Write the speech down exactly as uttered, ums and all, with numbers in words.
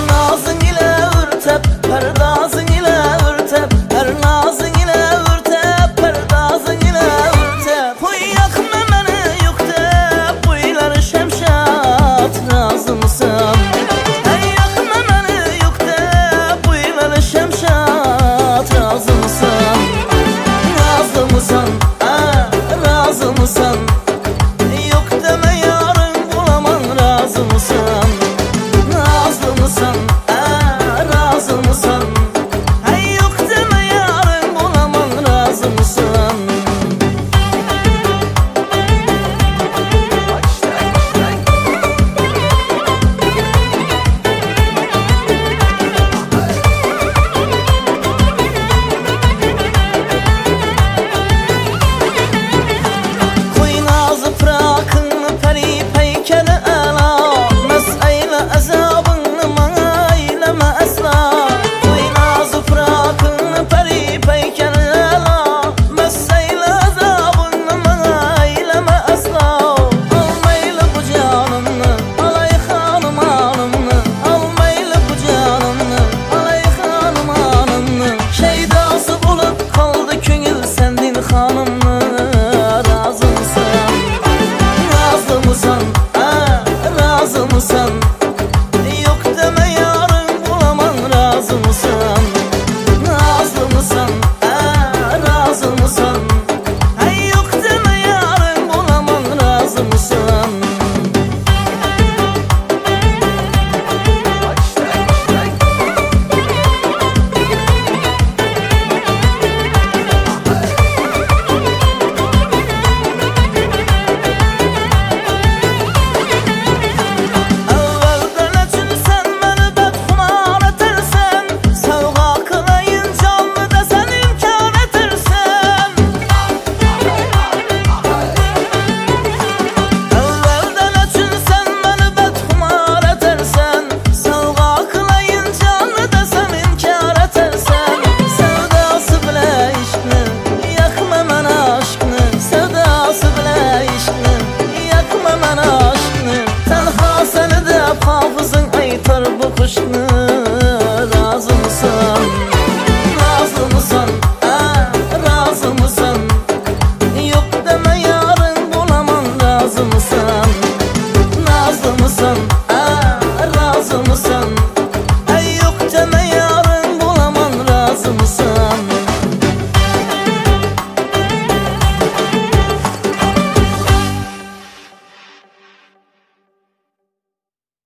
nazın ile ürtep, perdazın ile ürtep, her nazın ile ürtep, perdazın ile ürtep. Huy yakma beni yüktep, buylar şemşat, razı mısın? Hey yakma beni yüktep, buylar şemşat, razı mısın? Razı mısın? Ha, razı mısın? Yok deme yarın bulamam, razı mısın? Razı mısın? Ha, razı mısın? Hey yok deme yarın bulamam, razı mısın? Yok deme yarın bulamam, razı mısın?